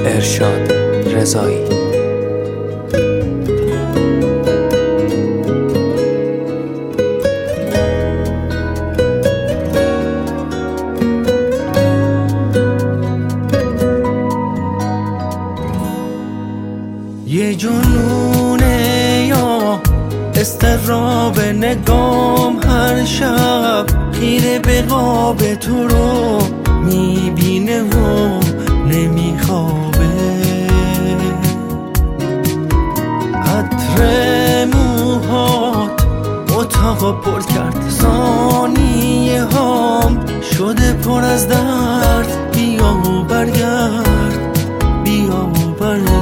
ارشاد رضایی. یه جنونه یا استراب نگام هر شب خیره به قاب تو رو میبینه و نمیخوابه. عطر موهات اتاقا پر کرد، ثانیه هام شده پر از درد. بیا و برگرد، بیا و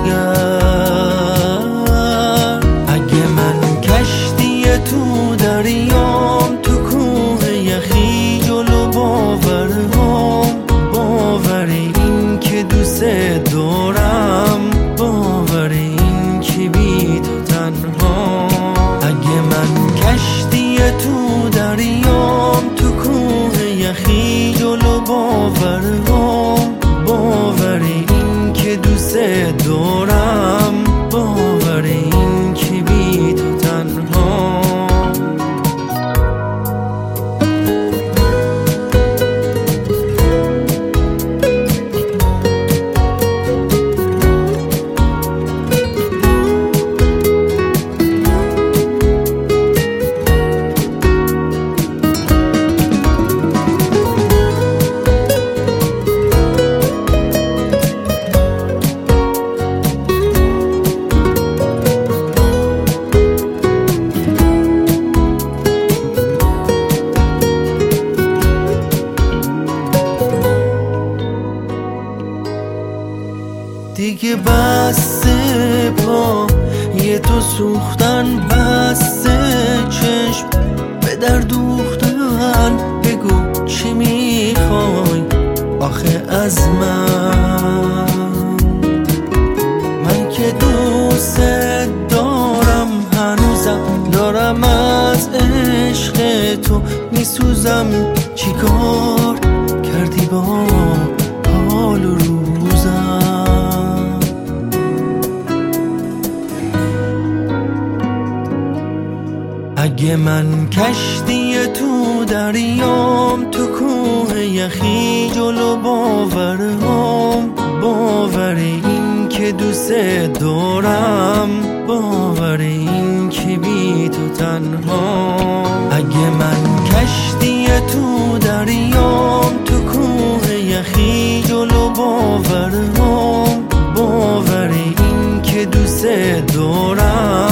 برگرد. اگه من کشتی تو دریام، تو کوه یخی جلو باورهام، باور این که دوست دارم، باور این که بی تو تنها. اگه من کشتی تو دریام، تو کوه یخی جلو باورهام، باور این که دوست دارم، باور این که بی تو تنها. دیگه بسته پا یه تو سوختن، بسته چشم به در دوختن. بگو چی میخوای آخه از من که دوست دارم، هنوزم دارم از عشق تو میسوزم. چیکار کردی با حال و روزم؟ اگه من کشتی تو دریام، تو کوه یخی جلو باورهام، باور این که دوست دارم، باور این که بی تو تنها. اگه من کشتی تو دریام، تو کوه یخی جلو باورهام، باور این که دوست دارم،